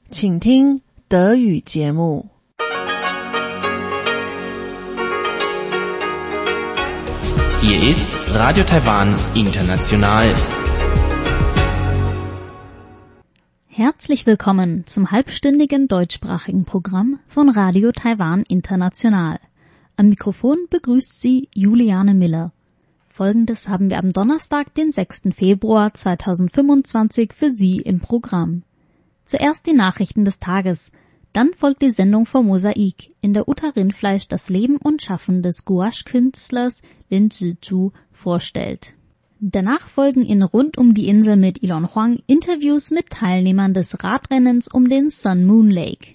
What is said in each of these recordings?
请听德语节目。 Hier ist Radio Taiwan International. Herzlich willkommen zum halbstündigen deutschsprachigen Programm von Radio Taiwan International. Am Mikrofon begrüßt Sie Juliane Miller. Folgendes haben wir am Donnerstag, den 6. Februar 2025 für Sie im Programm. Zuerst die Nachrichten des Tages, dann folgt die Sendung vom Mosaik, in der Uta Rindfleisch das Leben und Schaffen des Gouache-Künstlers Lin Zhizhu vorstellt. Danach folgen in Rund um die Insel mit Elon Huang Interviews mit Teilnehmern des Radrennens um den Sun Moon Lake.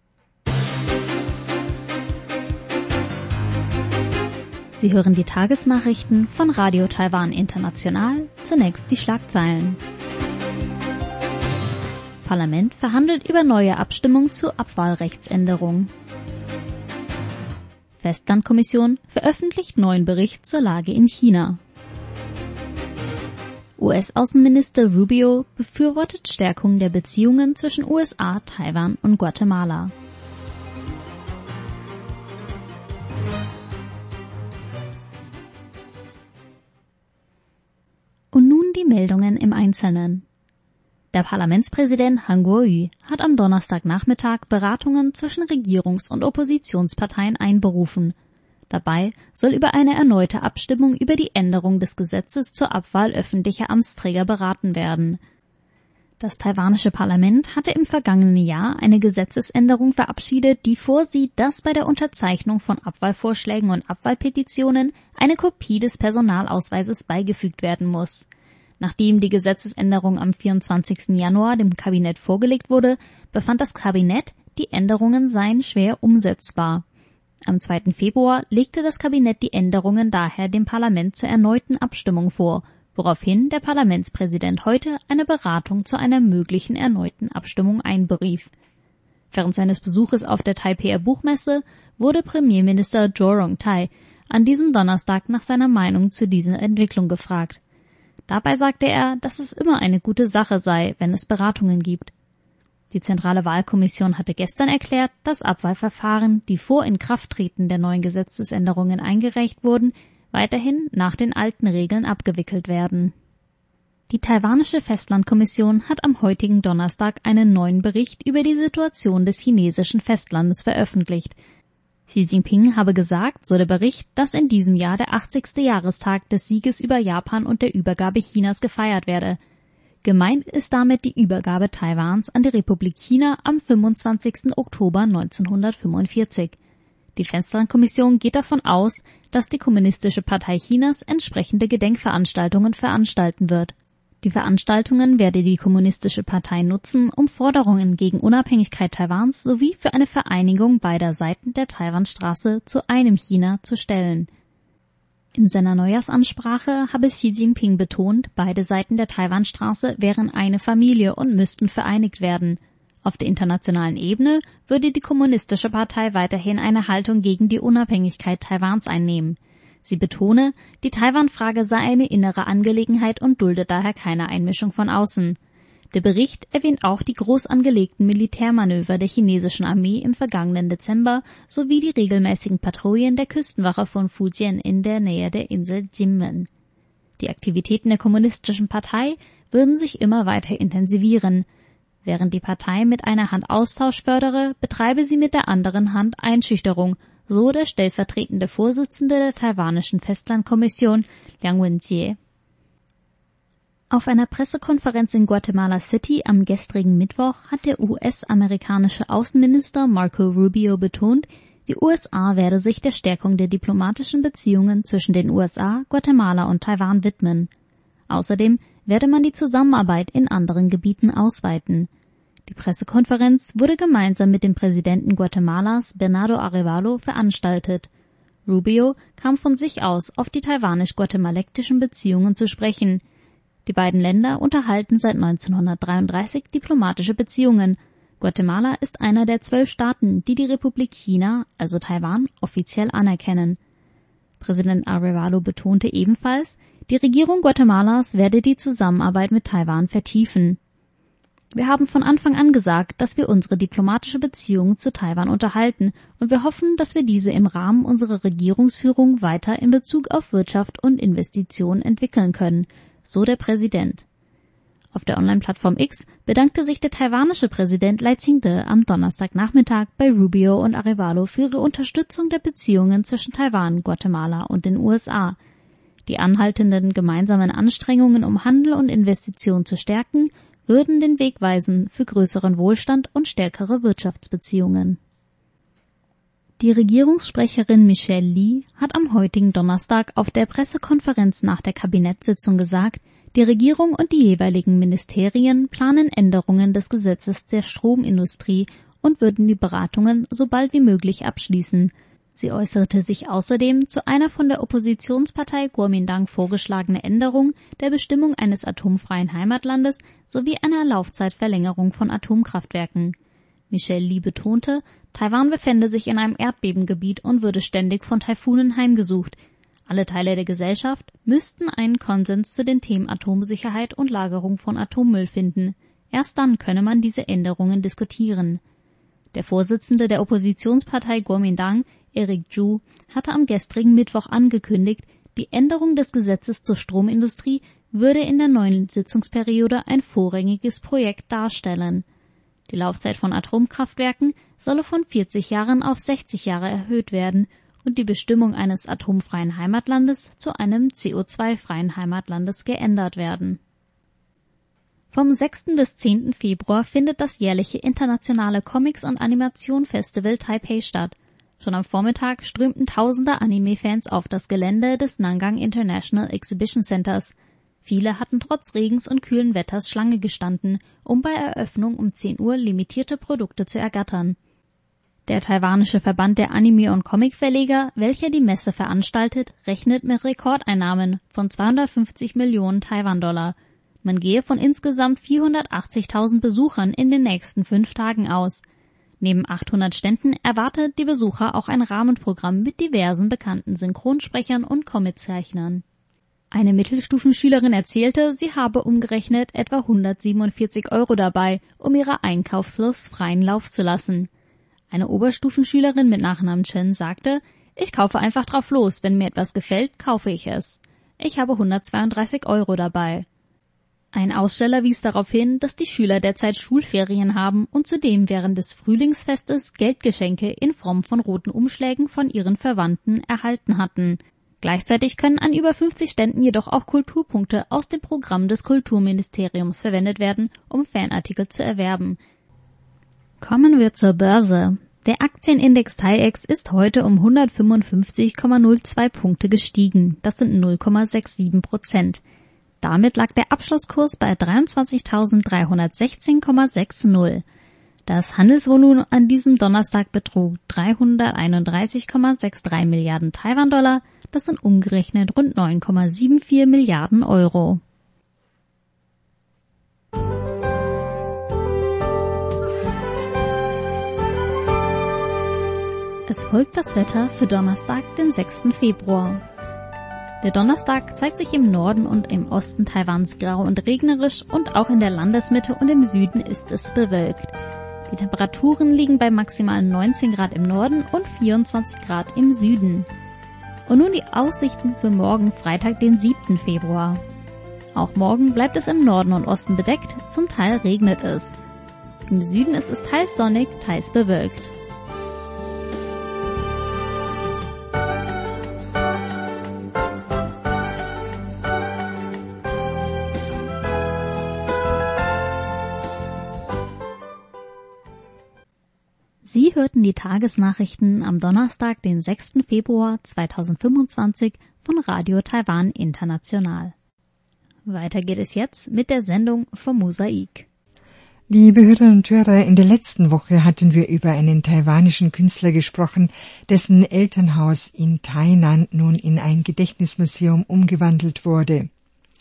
Sie hören die Tagesnachrichten von Radio Taiwan International, zunächst die Schlagzeilen. Parlament verhandelt über neue Abstimmung zu Abwahlrechtsänderung. Festlandkommission veröffentlicht neuen Bericht zur Lage in China. US-Außenminister Rubio befürwortet Stärkung der Beziehungen zwischen USA, Taiwan und Guatemala. Und nun die Meldungen im Einzelnen. Der Parlamentspräsident Han Kuo-yu hat am Donnerstagnachmittag Beratungen zwischen Regierungs- und Oppositionsparteien einberufen. Dabei soll über eine erneute Abstimmung über die Änderung des Gesetzes zur Abwahl öffentlicher Amtsträger beraten werden. Das taiwanische Parlament hatte im vergangenen Jahr eine Gesetzesänderung verabschiedet, die vorsieht, dass bei der Unterzeichnung von Abwahlvorschlägen und Abwahlpetitionen eine Kopie des Personalausweises beigefügt werden muss. Nachdem die Gesetzesänderung am 24. Januar dem Kabinett vorgelegt wurde, befand das Kabinett, die Änderungen seien schwer umsetzbar. Am 2. Februar legte das Kabinett die Änderungen daher dem Parlament zur erneuten Abstimmung vor, woraufhin der Parlamentspräsident heute eine Beratung zu einer möglichen erneuten Abstimmung einberief. Während seines Besuches auf der Taipeier Buchmesse wurde Premierminister Zhou Rongtai an diesem Donnerstag nach seiner Meinung zu dieser Entwicklung gefragt. Dabei sagte er, dass es immer eine gute Sache sei, wenn es Beratungen gibt. Die Zentrale Wahlkommission hatte gestern erklärt, dass Abwahlverfahren, die vor Inkrafttreten der neuen Gesetzesänderungen eingereicht wurden, weiterhin nach den alten Regeln abgewickelt werden. Die taiwanische Festlandkommission hat am heutigen Donnerstag einen neuen Bericht über die Situation des chinesischen Festlandes veröffentlicht. Xi Jinping habe gesagt, so der Bericht, dass in diesem Jahr der 80. Jahrestag des Sieges über Japan und der Übergabe Chinas gefeiert werde. Gemeint ist damit die Übergabe Taiwans an die Republik China am 25. Oktober 1945. Die Festlandkommission geht davon aus, dass die Kommunistische Partei Chinas entsprechende Gedenkveranstaltungen veranstalten wird. Die Veranstaltungen werde die Kommunistische Partei nutzen, um Forderungen gegen Unabhängigkeit Taiwans sowie für eine Vereinigung beider Seiten der Taiwanstraße zu einem China zu stellen. In seiner Neujahrsansprache habe Xi Jinping betont, beide Seiten der Taiwanstraße wären eine Familie und müssten vereinigt werden. Auf der internationalen Ebene würde die Kommunistische Partei weiterhin eine Haltung gegen die Unabhängigkeit Taiwans einnehmen. Sie betone, die Taiwan-Frage sei eine innere Angelegenheit und dulde daher keine Einmischung von außen. Der Bericht erwähnt auch die groß angelegten Militärmanöver der chinesischen Armee im vergangenen Dezember sowie die regelmäßigen Patrouillen der Küstenwache von Fujian in der Nähe der Insel Jinmen. Die Aktivitäten der Kommunistischen Partei würden sich immer weiter intensivieren. Während die Partei mit einer Hand Austausch fördere, betreibe sie mit der anderen Hand Einschüchterung, so der stellvertretende Vorsitzende der taiwanischen Festlandkommission, Liang Wenjie. Auf einer Pressekonferenz in Guatemala City am gestrigen Mittwoch hat der US-amerikanische Außenminister Marco Rubio betont, die USA werde sich der Stärkung der diplomatischen Beziehungen zwischen den USA, Guatemala und Taiwan widmen. Außerdem werde man die Zusammenarbeit in anderen Gebieten ausweiten. Die Pressekonferenz wurde gemeinsam mit dem Präsidenten Guatemalas, Bernardo Arévalo, veranstaltet. Rubio kam von sich aus auf die taiwanisch-guatemaltektischen Beziehungen zu sprechen. Die beiden Länder unterhalten seit 1933 diplomatische Beziehungen. Guatemala ist einer der 12 Staaten, die die Republik China, also Taiwan, offiziell anerkennen. Präsident Arévalo betonte ebenfalls, die Regierung Guatemalas werde die Zusammenarbeit mit Taiwan vertiefen. Wir haben von Anfang an gesagt, dass wir unsere diplomatische Beziehungen zu Taiwan unterhalten und wir hoffen, dass wir diese im Rahmen unserer Regierungsführung weiter in Bezug auf Wirtschaft und Investitionen entwickeln können, so der Präsident. Auf der Online-Plattform X bedankte sich der taiwanische Präsident Lai Ching-te am Donnerstagnachmittag bei Rubio und Arévalo für ihre Unterstützung der Beziehungen zwischen Taiwan, Guatemala und den USA. Die anhaltenden gemeinsamen Anstrengungen, um Handel und Investitionen zu stärken, würden den Weg weisen für größeren Wohlstand und stärkere Wirtschaftsbeziehungen. Die Regierungssprecherin Michelle Lee hat am heutigen Donnerstag auf der Pressekonferenz nach der Kabinettssitzung gesagt, die Regierung und die jeweiligen Ministerien planen Änderungen des Gesetzes der Stromindustrie und würden die Beratungen so bald wie möglich abschließen. Sie äußerte sich außerdem zu einer von der Oppositionspartei Kuomintang vorgeschlagenen Änderung der Bestimmung eines atomfreien Heimatlandes sowie einer Laufzeitverlängerung von Atomkraftwerken. Michelle Lee betonte, Taiwan befände sich in einem Erdbebengebiet und würde ständig von Taifunen heimgesucht. Alle Teile der Gesellschaft müssten einen Konsens zu den Themen Atomsicherheit und Lagerung von Atommüll finden. Erst dann könne man diese Änderungen diskutieren. Der Vorsitzende der Oppositionspartei Kuomintang, Eric Chu, hatte am gestrigen Mittwoch angekündigt, die Änderung des Gesetzes zur Stromindustrie würde in der neuen Sitzungsperiode ein vorrangiges Projekt darstellen. Die Laufzeit von Atomkraftwerken solle von 40 Jahren auf 60 Jahre erhöht werden und die Bestimmung eines atomfreien Heimatlandes zu einem CO2-freien Heimatlandes geändert werden. Vom 6. bis 10. Februar findet das jährliche internationale Comics- und Animation-Festival Taipei statt. Schon am Vormittag strömten tausende Anime-Fans auf das Gelände des Nangang International Exhibition Centers. Viele hatten trotz Regens und kühlen Wetters Schlange gestanden, um bei Eröffnung um 10 Uhr limitierte Produkte zu ergattern. Der taiwanische Verband der Anime- und Comicverleger, welcher die Messe veranstaltet, rechnet mit Rekordeinnahmen von 250 Millionen Taiwan-Dollar. Man gehe von insgesamt 480.000 Besuchern in den nächsten 5 Tagen aus. Neben 800 Ständen erwartet die Besucher auch ein Rahmenprogramm mit diversen bekannten Synchronsprechern und Comiczeichnern. Eine Mittelstufenschülerin erzählte, sie habe umgerechnet etwa 147 € dabei, um ihrer Einkaufslust freien Lauf zu lassen. Eine Oberstufenschülerin mit Nachnamen Chen sagte, ich kaufe einfach drauf los, wenn mir etwas gefällt, kaufe ich es. Ich habe 132 € dabei. Ein Aussteller wies darauf hin, dass die Schüler derzeit Schulferien haben und zudem während des Frühlingsfestes Geldgeschenke in Form von roten Umschlägen von ihren Verwandten erhalten hatten. Gleichzeitig können an über 50 Ständen jedoch auch Kulturpunkte aus dem Programm des Kulturministeriums verwendet werden, um Fanartikel zu erwerben. Kommen wir zur Börse. Der Aktienindex TAIEX ist heute um 155,02 Punkte gestiegen. Das sind 0,67%. Damit lag der Abschlusskurs bei 23.316,60. Das Handelsvolumen an diesem Donnerstag betrug 331,63 Milliarden Taiwan-Dollar. Das sind umgerechnet rund 9,74 Milliarden Euro. Es folgt das Wetter für Donnerstag, den 6. Februar. Der Donnerstag zeigt sich im Norden und im Osten Taiwans grau und regnerisch und auch in der Landesmitte und im Süden ist es bewölkt. Die Temperaturen liegen bei maximal 19 Grad im Norden und 24 Grad im Süden. Und nun die Aussichten für morgen Freitag, den 7. Februar. Auch morgen bleibt es im Norden und Osten bedeckt, zum Teil regnet es. Im Süden ist es teils sonnig, teils bewölkt. Sie hörten die Tagesnachrichten am Donnerstag, den 6. Februar 2025 von Radio Taiwan International. Weiter geht es jetzt mit der Sendung vom Mosaik. Liebe Hörerinnen und Hörer, in der letzten Woche hatten wir über einen taiwanischen Künstler gesprochen, dessen Elternhaus in Tainan nun in ein Gedächtnismuseum umgewandelt wurde.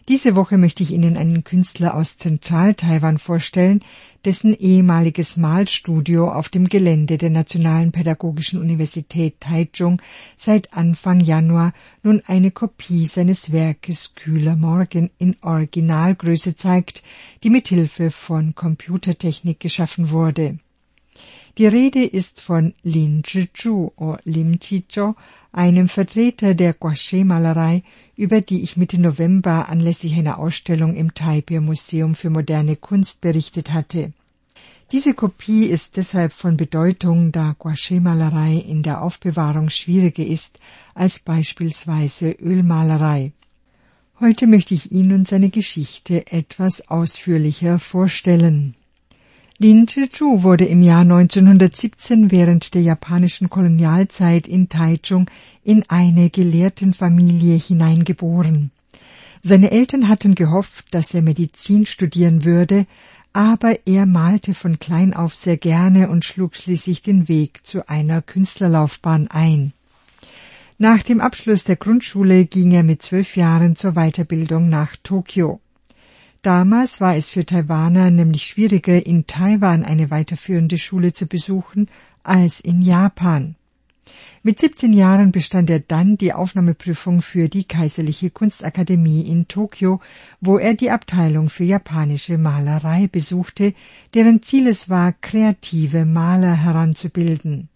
Diese Woche möchte ich Ihnen einen Künstler aus Zentral-Taiwan vorstellen, dessen ehemaliges Malstudio auf dem Gelände der Nationalen Pädagogischen Universität Taichung seit Anfang Januar nun eine Kopie seines Werkes Kühler Morgen in Originalgröße zeigt, die mit Hilfe von Computertechnik geschaffen wurde. Die Rede ist von Lin Zhizhu oder Lim Chi-cho, einem Vertreter der Gouache-Malerei, über die ich Mitte November anlässlich einer Ausstellung im Taipei Museum für moderne Kunst berichtet hatte. Diese Kopie ist deshalb von Bedeutung, da Gouache-Malerei in der Aufbewahrung schwieriger ist als beispielsweise Ölmalerei. Heute möchte ich Ihnen seine Geschichte etwas ausführlicher vorstellen. Lin Zhizhu wurde im Jahr 1917 während der japanischen Kolonialzeit in Taichung in eine Gelehrtenfamilie hineingeboren. Seine Eltern hatten gehofft, dass er Medizin studieren würde, aber er malte von klein auf sehr gerne und schlug schließlich den Weg zu einer Künstlerlaufbahn ein. Nach dem Abschluss der Grundschule ging er mit 12 Jahren zur Weiterbildung nach Tokio. Damals war es für Taiwaner nämlich schwieriger, in Taiwan eine weiterführende Schule zu besuchen, als in Japan. Mit 17 Jahren bestand er dann die Aufnahmeprüfung für die Kaiserliche Kunstakademie in Tokio, wo er die Abteilung für japanische Malerei besuchte, deren Ziel es war, kreative Maler heranzubilden.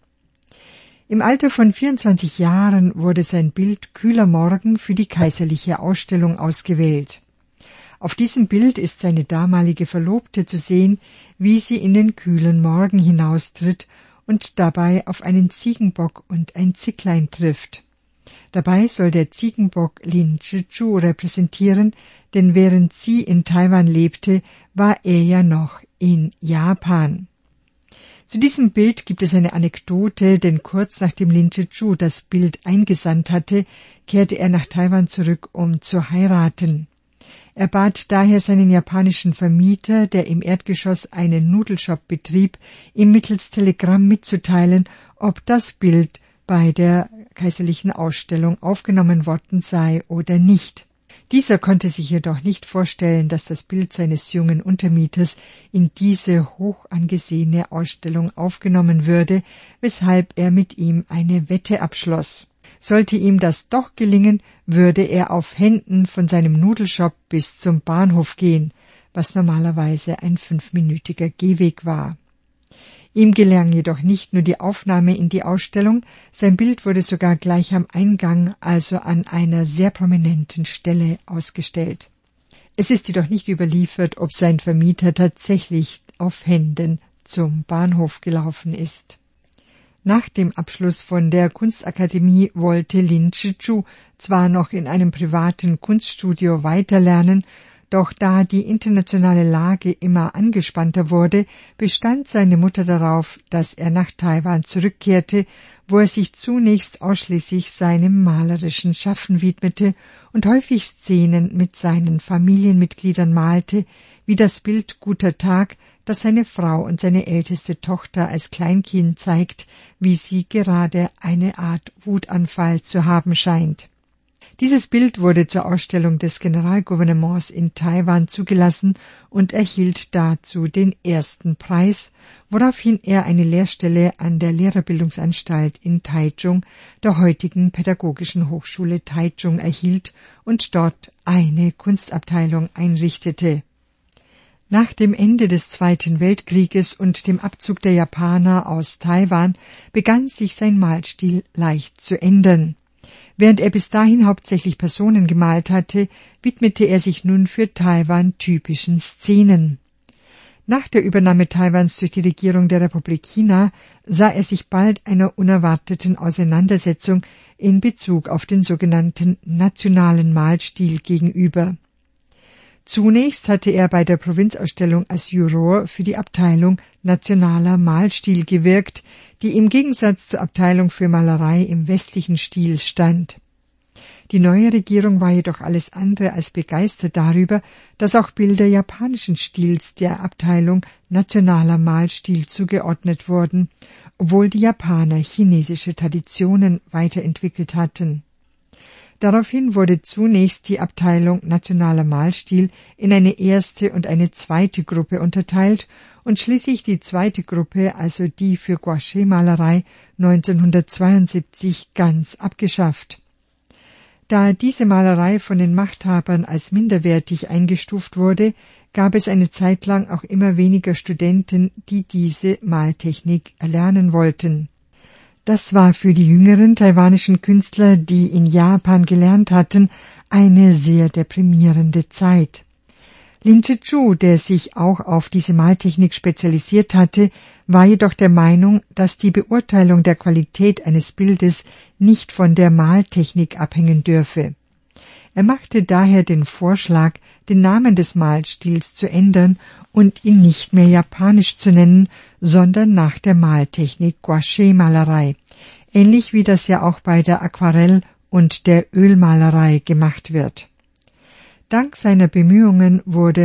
Im Alter von 24 Jahren wurde sein Bild Kühler Morgen für die kaiserliche Ausstellung ausgewählt. Auf diesem Bild ist seine damalige Verlobte zu sehen, wie sie in den kühlen Morgen hinaustritt und dabei auf einen Ziegenbock und ein Zicklein trifft. Dabei soll der Ziegenbock Lin Zhizhu repräsentieren, denn während sie in Taiwan lebte, war er ja noch in Japan. Zu diesem Bild gibt es eine Anekdote, denn kurz nachdem Lin Zhizhu das Bild eingesandt hatte, kehrte er nach Taiwan zurück, um zu heiraten. Er bat daher seinen japanischen Vermieter, der im Erdgeschoss einen Nudelshop betrieb, ihm mittels Telegramm mitzuteilen, ob das Bild bei der kaiserlichen Ausstellung aufgenommen worden sei oder nicht. Dieser konnte sich jedoch nicht vorstellen, dass das Bild seines jungen Untermieters in diese hoch angesehene Ausstellung aufgenommen würde, weshalb er mit ihm eine Wette abschloss. Sollte ihm das doch gelingen, würde er auf Händen von seinem Nudelshop bis zum Bahnhof gehen, was normalerweise ein 5-minütiger Gehweg war. Ihm gelang jedoch nicht nur die Aufnahme in die Ausstellung, sein Bild wurde sogar gleich am Eingang, also an einer sehr prominenten Stelle, ausgestellt. Es ist jedoch nicht überliefert, ob sein Vermieter tatsächlich auf Händen zum Bahnhof gelaufen ist. Nach dem Abschluss von der Kunstakademie wollte Lin Zhizhu zwar noch in einem privaten Kunststudio weiterlernen, doch da die internationale Lage immer angespannter wurde, bestand seine Mutter darauf, dass er nach Taiwan zurückkehrte, wo er sich zunächst ausschließlich seinem malerischen Schaffen widmete und häufig Szenen mit seinen Familienmitgliedern malte, wie das Bild Guter Tag, das seine Frau und seine älteste Tochter als Kleinkind zeigt, wie sie gerade eine Art Wutanfall zu haben scheint. Dieses Bild wurde zur Ausstellung des Generalgouvernements in Taiwan zugelassen und erhielt dazu den ersten Preis, woraufhin er eine Lehrstelle an der Lehrerbildungsanstalt in Taichung, der heutigen Pädagogischen Hochschule Taichung, erhielt und dort eine Kunstabteilung einrichtete. Nach dem Ende des Zweiten Weltkrieges und dem Abzug der Japaner aus Taiwan begann sich sein Malstil leicht zu ändern. Während er bis dahin hauptsächlich Personen gemalt hatte, widmete er sich nun für Taiwan typischen Szenen. Nach der Übernahme Taiwans durch die Regierung der Republik China sah er sich bald einer unerwarteten Auseinandersetzung in Bezug auf den sogenannten nationalen Malstil gegenüber. Zunächst hatte er bei der Provinzausstellung als Juror für die Abteilung Nationaler Malstil gewirkt, die im Gegensatz zur Abteilung für Malerei im westlichen Stil stand. Die neue Regierung war jedoch alles andere als begeistert darüber, dass auch Bilder japanischen Stils der Abteilung Nationaler Malstil zugeordnet wurden, obwohl die Japaner chinesische Traditionen weiterentwickelt hatten. Daraufhin wurde zunächst die Abteilung Nationaler Malstil in eine erste und eine zweite Gruppe unterteilt und schließlich die zweite Gruppe, also die für Gouache-Malerei, 1972 ganz abgeschafft. Da diese Malerei von den Machthabern als minderwertig eingestuft wurde, gab es eine Zeit lang auch immer weniger Studenten, die diese Maltechnik erlernen wollten. Das war für die jüngeren taiwanischen Künstler, die in Japan gelernt hatten, eine sehr deprimierende Zeit. Lin Zhi-Chu, der sich auch auf diese Maltechnik spezialisiert hatte, war jedoch der Meinung, dass die Beurteilung der Qualität eines Bildes nicht von der Maltechnik abhängen dürfe. Er machte daher den Vorschlag, den Namen des Malstils zu ändern und ihn nicht mehr japanisch zu nennen, sondern nach der Maltechnik Gouache-Malerei, ähnlich wie das ja auch bei der Aquarell- und der Ölmalerei gemacht wird. Dank seiner Bemühungen wurde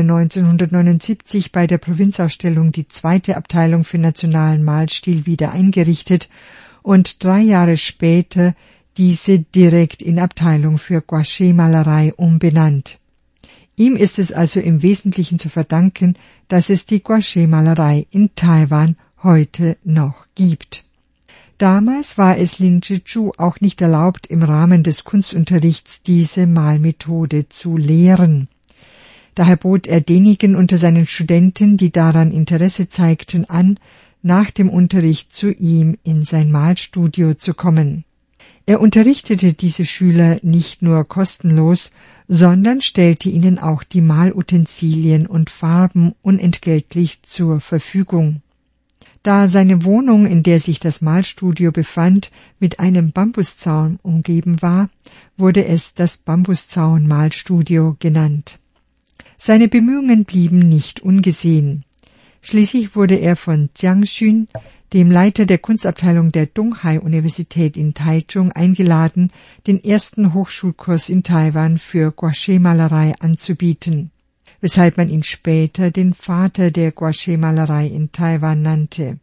1979 bei der Provinzausstellung die zweite Abteilung für nationalen Malstil wieder eingerichtet und 3 Jahre später diese direkt in Abteilung für Gouache-Malerei umbenannt. Ihm ist es also im Wesentlichen zu verdanken, dass es die Gouache-Malerei in Taiwan heute noch gibt. Damals war es Lin Zhi-Chu auch nicht erlaubt, im Rahmen des Kunstunterrichts diese Malmethode zu lehren. Daher bot er denjenigen unter seinen Studenten, die daran Interesse zeigten, an, nach dem Unterricht zu ihm in sein Malstudio zu kommen. Er unterrichtete diese Schüler nicht nur kostenlos, sondern stellte ihnen auch die Malutensilien und Farben unentgeltlich zur Verfügung. Da seine Wohnung, in der sich das Malstudio befand, mit einem Bambuszaun umgeben war, wurde es das Bambuszaun-Malstudio genannt. Seine Bemühungen blieben nicht ungesehen. Schließlich wurde er von Jiang Xun, dem Leiter der Kunstabteilung der Donghai-Universität in Taichung, eingeladen, den ersten Hochschulkurs in Taiwan für Gouache-Malerei anzubieten, weshalb man ihn später den Vater der Gouache-Malerei in Taiwan nannte.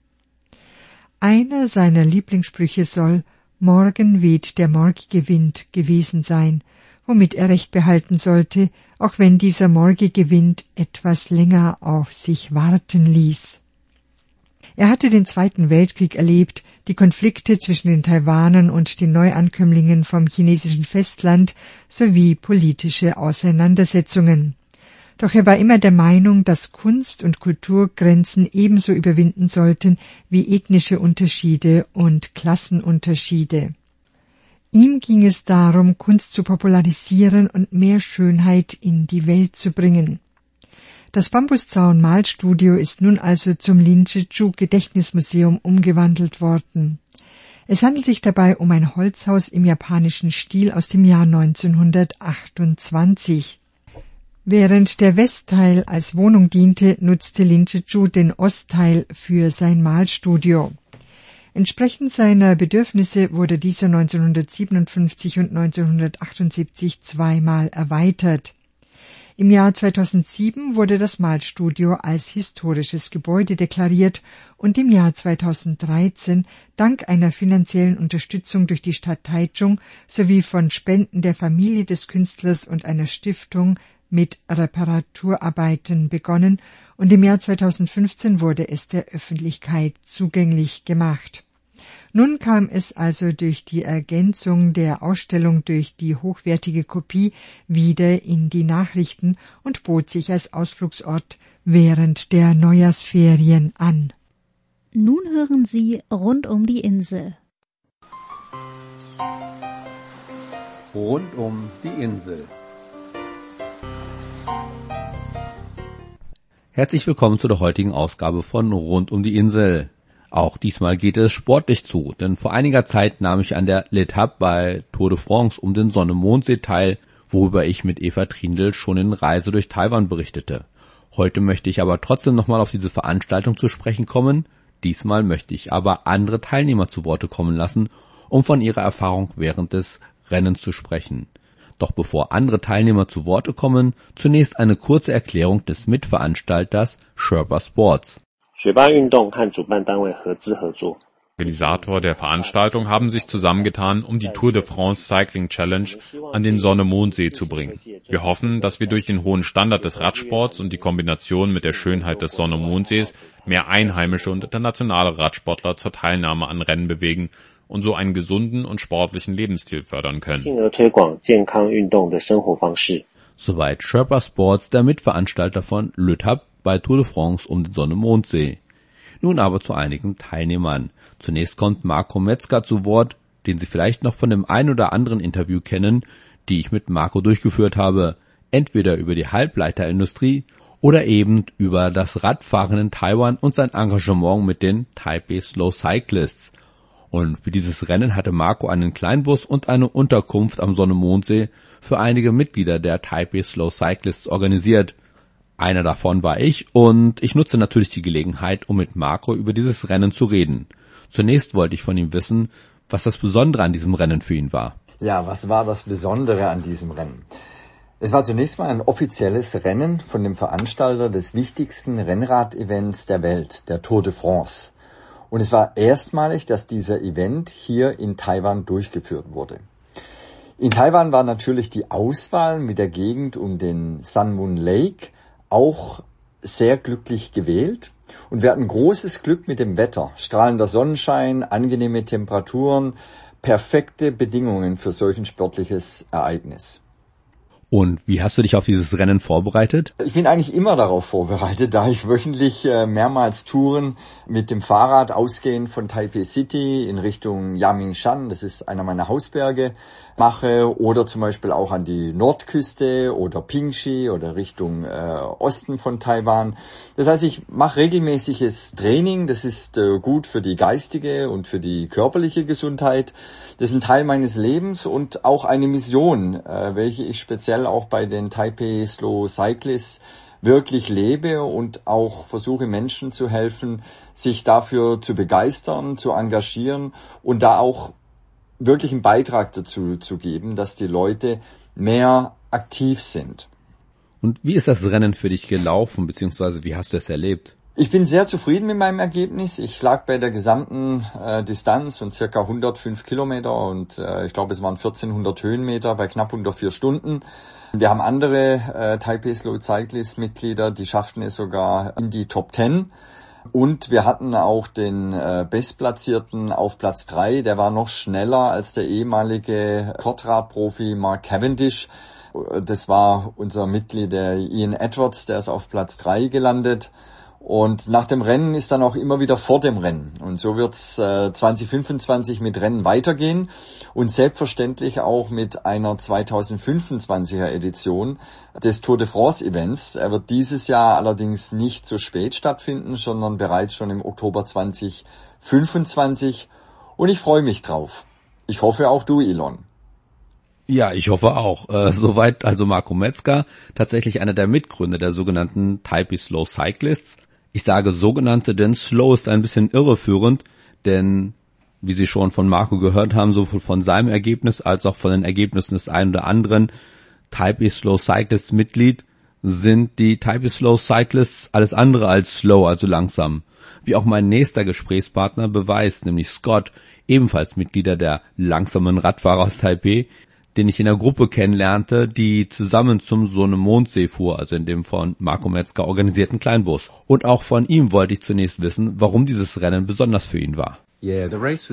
Einer seiner Lieblingssprüche soll »Morgen weht der morgige Wind« gewesen sein, womit er recht behalten sollte, auch wenn dieser morgige Wind etwas länger auf sich warten ließ. Er hatte den Zweiten Weltkrieg erlebt, die Konflikte zwischen den Taiwanern und den Neuankömmlingen vom chinesischen Festland sowie politische Auseinandersetzungen. Doch er war immer der Meinung, dass Kunst und Kultur Grenzen ebenso überwinden sollten wie ethnische Unterschiede und Klassenunterschiede. Ihm ging es darum, Kunst zu popularisieren und mehr Schönheit in die Welt zu bringen. Das Bambuszaun-Malstudio ist nun also zum Lin Zhi-Chu Gedächtnismuseum umgewandelt worden. Es handelt sich dabei um ein Holzhaus im japanischen Stil aus dem Jahr 1928. Während der Westteil als Wohnung diente, nutzte Lin Zhi-Chu den Ostteil für sein Malstudio. Entsprechend seiner Bedürfnisse wurde dieser 1957 und 1978 zweimal erweitert. Im Jahr 2007 wurde das Malstudio als historisches Gebäude deklariert und im Jahr 2013 dank einer finanziellen Unterstützung durch die Stadt Taichung sowie von Spenden der Familie des Künstlers und einer Stiftung mit Reparaturarbeiten begonnen und im Jahr 2015 wurde es der Öffentlichkeit zugänglich gemacht. Nun kam es also durch die Ergänzung der Ausstellung durch die hochwertige Kopie wieder in die Nachrichten und bot sich als Ausflugsort während der Neujahrsferien an. Nun hören Sie Rund um die Insel. Rund um die Insel. Herzlich willkommen zu der heutigen Ausgabe von Rund um die Insel. Auch diesmal geht es sportlich zu, denn vor einiger Zeit nahm ich an der L'Etape bei Tour de France um den Sonne-Mondsee teil, worüber ich mit Eva Trindl schon in Reise durch Taiwan berichtete. Heute möchte ich aber trotzdem nochmal auf diese Veranstaltung zu sprechen kommen. Diesmal möchte ich aber andere Teilnehmer zu Worte kommen lassen, um von ihrer Erfahrung während des Rennens zu sprechen. Doch bevor andere Teilnehmer zu Worte kommen, zunächst eine kurze Erklärung des Mitveranstalters Sherpa Sports. 学霸运动和主办单位合资合作， Organisator der Veranstaltung haben sich zusammengetan, um die Tour de France Cycling Challenge an den Sonne-Mond-See zu bringen. Wir hoffen, dass wir durch den hohen Standard des Radsports und die Kombination mit der Schönheit des Sonne-Mond-Sees mehr einheimische und internationale Radsportler zur Teilnahme an Rennen bewegen und so einen gesunden und sportlichen Lebensstil fördern können. Soweit Sherpa Sports, der Mitveranstalter von Le Tap bei Tour de France um den Sonne-Mond-See. Nun aber zu einigen Teilnehmern. Zunächst kommt Marco Metzger zu Wort, den Sie vielleicht noch von dem ein oder anderen Interview kennen, die ich mit Marco durchgeführt habe, entweder über die Halbleiterindustrie oder eben über das Radfahren in Taiwan und sein Engagement mit den Taipei Slow Cyclists. Und für dieses Rennen hatte Marco einen Kleinbus und eine Unterkunft am Sonne-Mond-See für einige Mitglieder der Taipei Slow Cyclists organisiert. Einer davon war ich und ich nutze natürlich die Gelegenheit, um mit Marco über dieses Rennen zu reden. Zunächst wollte ich von ihm wissen, was das Besondere an diesem Rennen für ihn war. Ja, was war das Besondere an diesem Rennen? Es war zunächst mal ein offizielles Rennen von dem Veranstalter des wichtigsten Rennrad-Events der Welt, der Tour de France. Und es war erstmalig, dass dieser Event hier in Taiwan durchgeführt wurde. In Taiwan war natürlich die Auswahl mit der Gegend um den Sun Moon Lake auch sehr glücklich gewählt. Und wir hatten großes Glück mit dem Wetter. Strahlender Sonnenschein, angenehme Temperaturen, perfekte Bedingungen für solch ein sportliches Ereignis. Und wie hast du dich auf dieses Rennen vorbereitet? Ich bin eigentlich immer darauf vorbereitet, da ich wöchentlich mehrmals Touren mit dem Fahrrad ausgehend von Taipei City in Richtung Yamingshan, das ist einer meiner Hausberge, mache, oder zum Beispiel auch an die Nordküste oder Pingxi oder Richtung Osten von Taiwan. Das heißt, ich mache regelmäßiges Training, das ist gut für die geistige und für die körperliche Gesundheit. Das ist ein Teil meines Lebens und auch eine Mission, welche ich speziell auch bei den Taipei Slow Cyclists wirklich lebe und auch versuche, Menschen zu helfen, sich dafür zu begeistern, zu engagieren und da auch wirklich einen Beitrag dazu zu geben, dass die Leute mehr aktiv sind. Und wie ist das Rennen für dich gelaufen, beziehungsweise wie hast du es erlebt? Ich bin sehr zufrieden mit meinem Ergebnis. Ich lag bei der gesamten Distanz von circa 105 Kilometer und ich glaube, es waren 1400 Höhenmeter bei knapp unter 4 Stunden. Wir haben andere Taipei Slow Cyclists Mitglieder, die schafften es sogar in die Top 10. Und wir hatten auch den Bestplatzierten auf Platz 3, der war noch schneller als der ehemalige Portradprofi Mark Cavendish. Das war unser Mitglied, der Ian Edwards, der ist auf Platz 3 gelandet. Und nach dem Rennen ist dann auch immer wieder vor dem Rennen. Und so wird's 2025 mit Rennen weitergehen und selbstverständlich auch mit einer 2025er Edition des Tour de France Events. Er wird dieses Jahr allerdings nicht so spät stattfinden, sondern bereits schon im Oktober 2025. Und ich freue mich drauf. Ich hoffe auch du, Elon. Ja, ich hoffe auch. Soweit also Marco Metzger, tatsächlich einer der Mitgründer der sogenannten Taipei Slow Cyclists. Ich sage sogenannte, denn Slow ist ein bisschen irreführend, denn wie Sie schon von Marco gehört haben, sowohl von seinem Ergebnis als auch von den Ergebnissen des einen oder anderen Taipei Slow Cyclists Mitglied sind die Taipei Slow Cyclists alles andere als slow, also langsam. Wie auch mein nächster Gesprächspartner beweist, nämlich Scott, ebenfalls Mitglieder der langsamen Radfahrer aus Taipei, den ich in der Gruppe kennenlernte, die zusammen zum Sonne-Mond-See fuhr, also in dem von Marco Metzger organisierten Kleinbus. Und auch von ihm wollte ich zunächst wissen, warum dieses Rennen besonders für ihn war. Ja,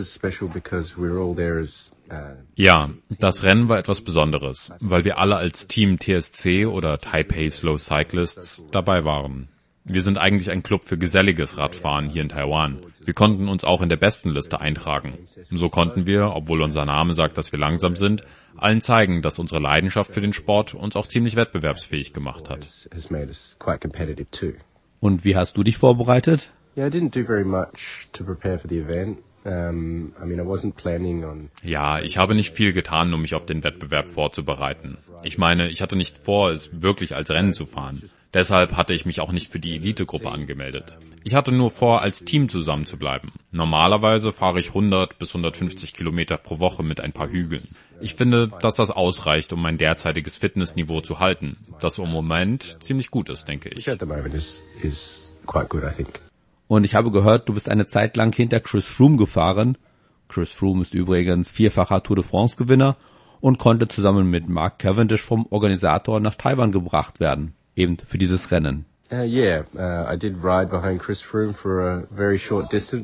das Rennen war etwas Besonderes, weil wir alle als Team TSC oder Taipei Slow Cyclists dabei waren. Wir sind eigentlich ein Club für geselliges Radfahren hier in Taiwan. Wir konnten uns auch in der besten Liste eintragen. So konnten wir, obwohl unser Name sagt, dass wir langsam sind, allen zeigen, dass unsere Leidenschaft für den Sport uns auch ziemlich wettbewerbsfähig gemacht hat. Und wie hast du dich vorbereitet? Ja, ich habe nicht viel getan, um mich auf den Wettbewerb vorzubereiten. Ich meine, ich hatte nicht vor, es wirklich als Rennen zu fahren. Deshalb hatte ich mich auch nicht für die Elitegruppe angemeldet. Ich hatte nur vor, als Team zusammen zu bleiben. Normalerweise fahre ich 100 bis 150 Kilometer pro Woche mit ein paar Hügeln. Ich finde, dass das ausreicht, um mein derzeitiges Fitnessniveau zu halten, das im Moment ziemlich gut ist, denke ich. Und ich habe gehört, du bist eine Zeit lang hinter Chris Froome gefahren. Chris Froome ist übrigens 4-facher Tour de France Gewinner und konnte zusammen mit Mark Cavendish vom Organisator nach Taiwan gebracht werden, eben für dieses Rennen. I did ride behind Chris Froome for a very short distance.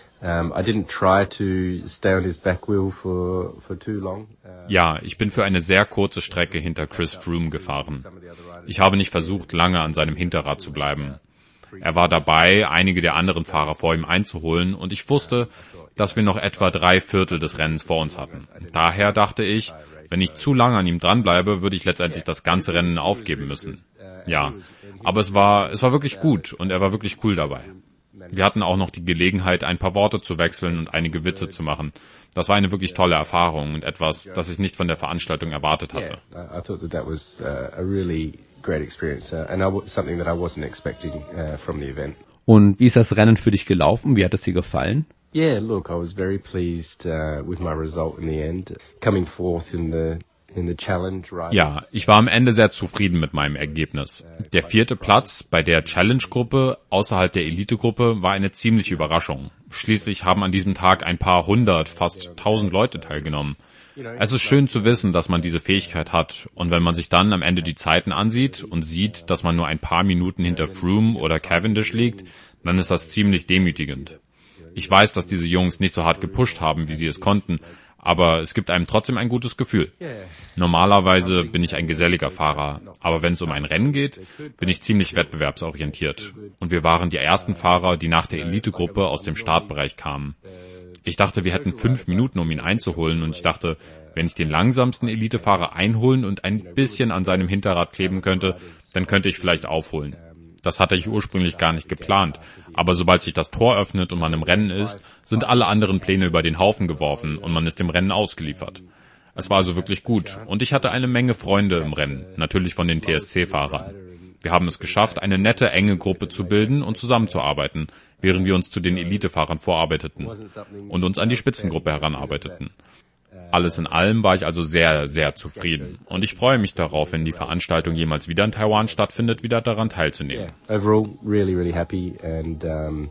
I didn't try to stay on his back wheel for too long. Ja, ich bin für eine sehr kurze Strecke hinter Chris Froome gefahren. Ich habe nicht versucht, lange an seinem Hinterrad zu bleiben. Er war dabei, einige der anderen Fahrer vor ihm einzuholen und ich wusste, dass wir noch etwa 3/4 des Rennens vor uns hatten. Daher dachte ich, wenn ich zu lange an ihm dranbleibe, würde ich letztendlich das ganze Rennen aufgeben müssen. Ja, aber es war wirklich gut und er war wirklich cool dabei. Wir hatten auch noch die Gelegenheit, ein paar Worte zu wechseln und einige Witze zu machen. Das war eine wirklich tolle Erfahrung und etwas, das ich nicht von der Veranstaltung erwartet hatte. I thought that was a really great experience and something that I wasn't expecting from the event. Und wie ist das Rennen für dich gelaufen? Wie hat es dir gefallen? Yeah, look, I was very pleased with my result in the end, coming forth in the Challenge. Ja, ich war am Ende sehr zufrieden mit meinem Ergebnis. Der 4. Platz bei der Challenge-Gruppe außerhalb der Elite-Gruppe war eine ziemliche Überraschung. Schließlich haben an diesem Tag ein paar hundert, fast 1000 Leute teilgenommen. Es ist schön zu wissen, dass man diese Fähigkeit hat. Und wenn man sich dann am Ende die Zeiten ansieht und sieht, dass man nur ein paar Minuten hinter Froome oder Cavendish liegt, dann ist das ziemlich demütigend. Ich weiß, dass diese Jungs nicht so hart gepusht haben, wie sie es konnten, aber es gibt einem trotzdem ein gutes Gefühl. Normalerweise bin ich ein geselliger Fahrer, aber wenn es um ein Rennen geht, bin ich ziemlich wettbewerbsorientiert. Und wir waren die ersten Fahrer, die nach der Elitegruppe aus dem Startbereich kamen. Ich dachte, wir hätten 5 Minuten, um ihn einzuholen, und ich dachte, wenn ich den langsamsten Elitefahrer einholen und ein bisschen an seinem Hinterrad kleben könnte, dann könnte ich vielleicht aufholen. Das hatte ich ursprünglich gar nicht geplant, aber sobald sich das Tor öffnet und man im Rennen ist, sind alle anderen Pläne über den Haufen geworfen und man ist dem Rennen ausgeliefert. Es war also wirklich gut und ich hatte eine Menge Freunde im Rennen, natürlich von den TSC-Fahrern. Wir haben es geschafft, eine nette, enge Gruppe zu bilden und zusammenzuarbeiten, während wir uns zu den Elitefahrern vorarbeiteten und uns an die Spitzengruppe heranarbeiteten. Alles in allem war ich also sehr, sehr zufrieden. Und ich freue mich darauf, wenn die Veranstaltung jemals wieder in Taiwan stattfindet, wieder daran teilzunehmen. Overall, really, really happy and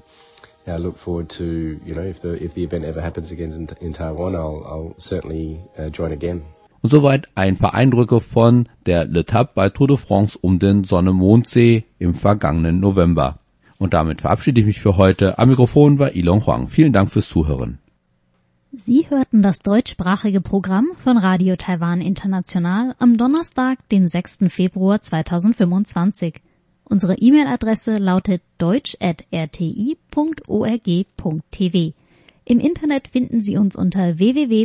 I look forward to, if the event ever happens again in Taiwan, I'll certainly join again. Und soweit ein paar Eindrücke von der L'Etape bei Tour de France um den Sonne-Mondsee im vergangenen November. Und damit verabschiede ich mich für heute. Am Mikrofon war Ilon Huang. Vielen Dank fürs Zuhören. Sie hörten das deutschsprachige Programm von Radio Taiwan International am Donnerstag, den 6. Februar 2025. Unsere E-Mail-Adresse lautet deutsch@rti.org.tv. Im Internet finden Sie uns unter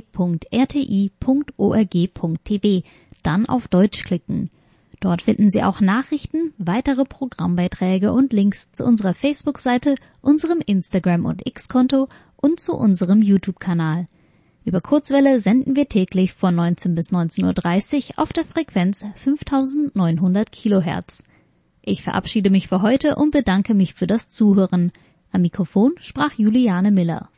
www.rti.org.tv, dann auf Deutsch klicken. Dort finden Sie auch Nachrichten, weitere Programmbeiträge und Links zu unserer Facebook-Seite, unserem Instagram- und X-Konto und zu unserem YouTube-Kanal. Über Kurzwelle senden wir täglich von 19 bis 19.30 Uhr auf der Frequenz 5900 Kilohertz. Ich verabschiede mich für heute und bedanke mich für das Zuhören. Am Mikrofon sprach Juliane Miller.